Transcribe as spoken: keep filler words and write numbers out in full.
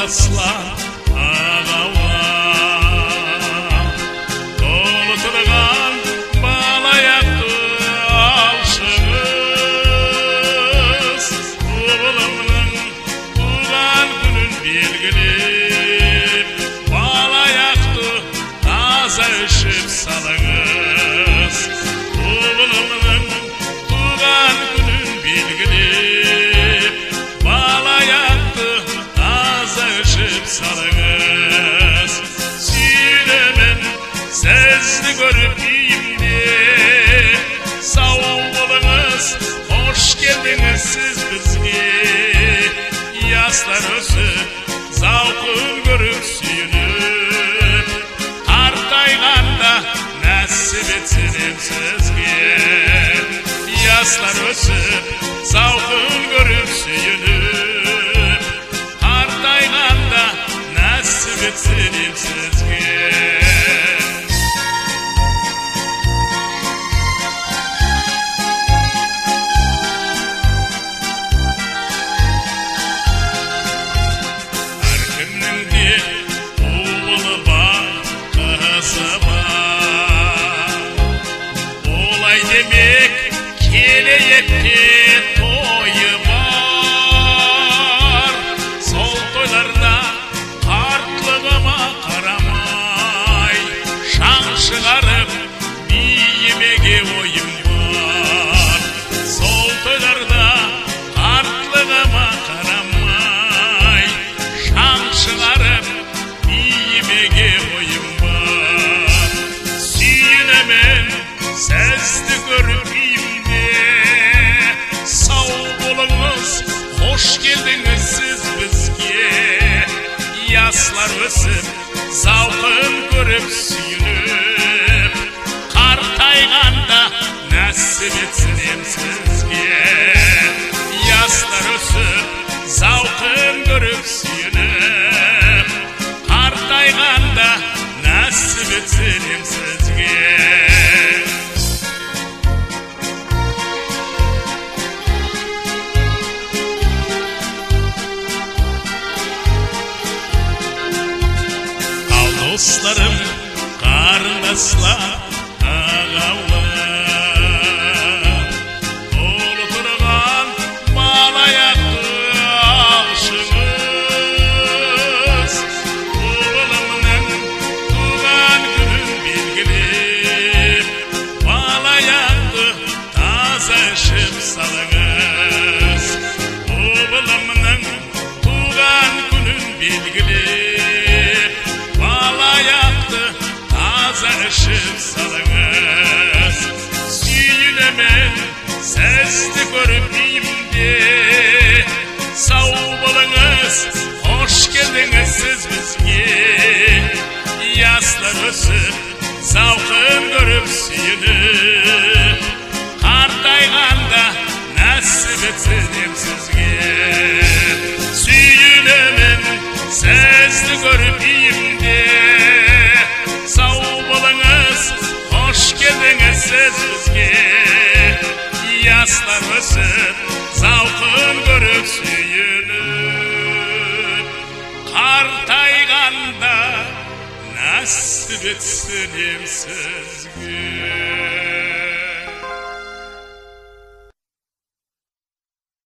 қарындасылар ағалар, толы тұрған балаяқты алшыңыз, ұлымның туған күнін белгілеп, балаяқты таза ішіп салыңыз. Ұлымның туған күнін белгілеп, балаяқты таза ішіп салыңыз. Сүйінемін сізді көріп үйімде, сау болыңыз, қош келдіңіз сіз бізге. Ястар өсіп, зауқын көріп сүйініп, қартайғанда нәсіп етсем сізге. Ястар өсіп, зауқын көріп сүйініп, қартайғанда нәсіп етсем сізге. Әркімнің де ұлы бар, қызы бар. Олай демек келейекте тойы бар. Сол тойларда қартлығыма қарамай, шаң шығарып биімеге ойым бар. Сол тойларда қартлығыма қарамай, шаң шығарып биімеге ойым бар. Сүйінемін сізді көріп үйімде, сау болыңыз, қош келдіңіз сіз бізге. Яслар өсіп, зауқын көріп сүйініп, қартайғанда нәсіп етсем сізге. Яслар өсіп, зауқын көріп сүйініп, қартайғанда нәсіп етсем сізге. Достарым, қарындасылар, ағалар, толы тұрған балаяқты алшыңыз. Ұлымның туған күнін белгілеп, балаяқты таза ішіп салыңыз. Ұлымның туған күнін белгілеп, балаяқты таза ішіп салыңыз. Сүйінемін сізді көріп үйімде, сау болыңыз, қош келдіңіз сіз бізге. Яслар өсіп, зауқын көріп сүйініп, қартайғанда нәсіп етсем сізге. Сүйінемін сізді көріп үйімде, сау болыңыз, қош келдіңіз сіз бізге. Яслар өсіп, зауқын көріп сүйініп, қартайғанда нәсіп етсем сізге.